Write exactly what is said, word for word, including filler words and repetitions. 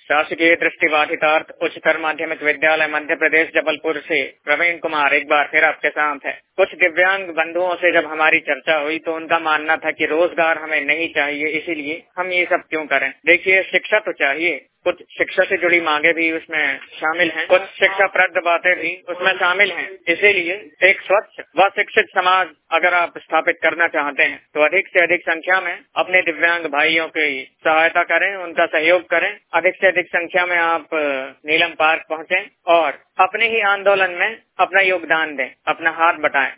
शासकीय दृष्टिबाधितार्थ उच्चतर माध्यमिक विद्यालय मध्य प्रदेश जबलपुर से प्रवीण कुमार एक बार फिर आपके साथ है। कुछ दिव्यांग बंधुओं से जब हमारी चर्चा हुई तो उनका मानना था कि रोजगार हमें नहीं चाहिए, इसीलिए हम ये सब क्यों करें। देखिए, शिक्षा तो चाहिए, कुछ शिक्षा से जुड़ी मांगे भी उसमें शामिल हैं, कुछ शिक्षाप्रद बातें भी उसमें शामिल हैं। इसीलिए एक स्वच्छ व शिक्षित समाज अगर आप स्थापित करना चाहते हैं तो अधिक से अधिक संख्या में अपने दिव्यांग भाइयों की सहायता करें, उनका सहयोग करें। अधिक से अधिक संख्या में आप नीलम पार्क पहुंचें और अपने ही आंदोलन में अपना योगदान दें, अपना हाथ बटाएं।